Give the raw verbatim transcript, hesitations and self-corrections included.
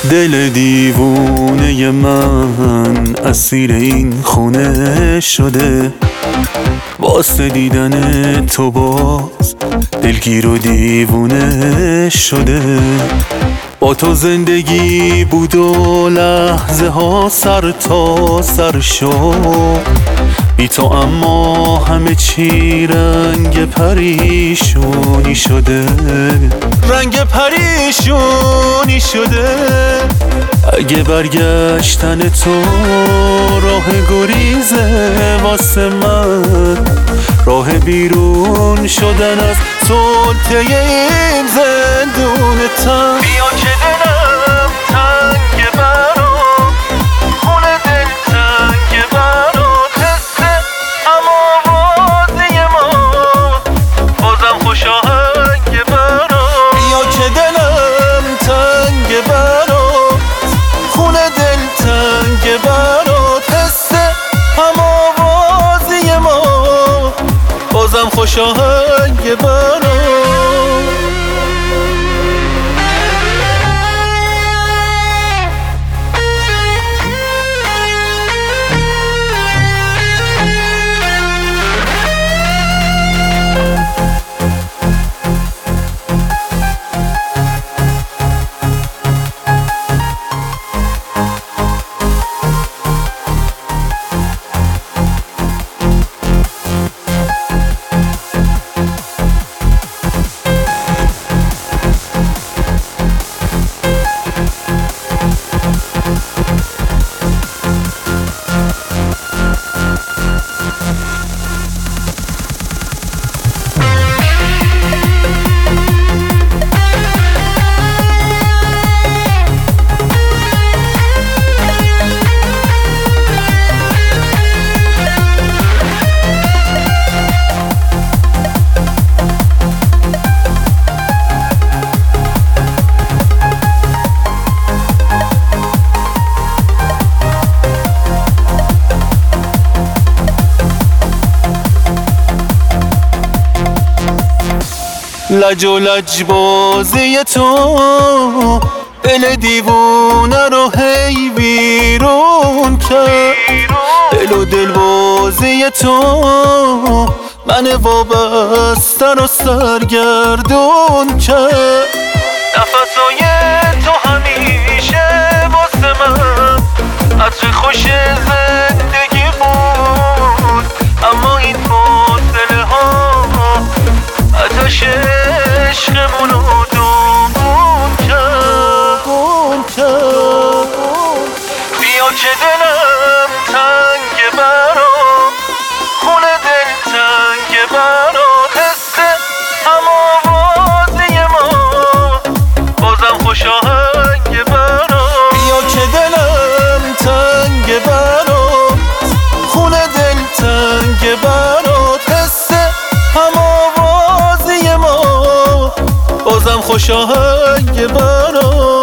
دل دیوونه من اسیر این خونه شده، واسه دیدن تو باز دلگیر و دیوونه شده. با تو زندگی بود و لحظه ها سر تا سر شد، بی تو اما همه چی رنگ پریشونی شده، رنگ پریشونی شده. اگه برگشتن تو راه گریزه واسه من، راه بیرون شدن از سلطه این زندون تن. بیا که دلم تنگ برام، خونه دل تنگ برام، حسه اما آوازی ما بازم خوش آهنگ برام. بیا که دلم تنگ برام، خونه دل تنگ برام، حسه اما آوازی ما بازم خوش آهنگ برام. لج و لج بازی تو دل دیوونه رو هی بیرون کرد، دل و دل بازی تو من وابسته رو سرگردون کرد. نفسای تو همیشه واسه من عطر خوش زندگی بود، اما این فاصله ها آتش عشقمونو دوبون کرد. بیا که دلم تنگ برام، خونه دل تنگ برام، حسه اما آوازی ما بازم خوش آهنگ برام. بیا که دلم تنگ برام، خونه دل تنگ برام، حسه اما آوازی ما بازم خوش آهنگ برام.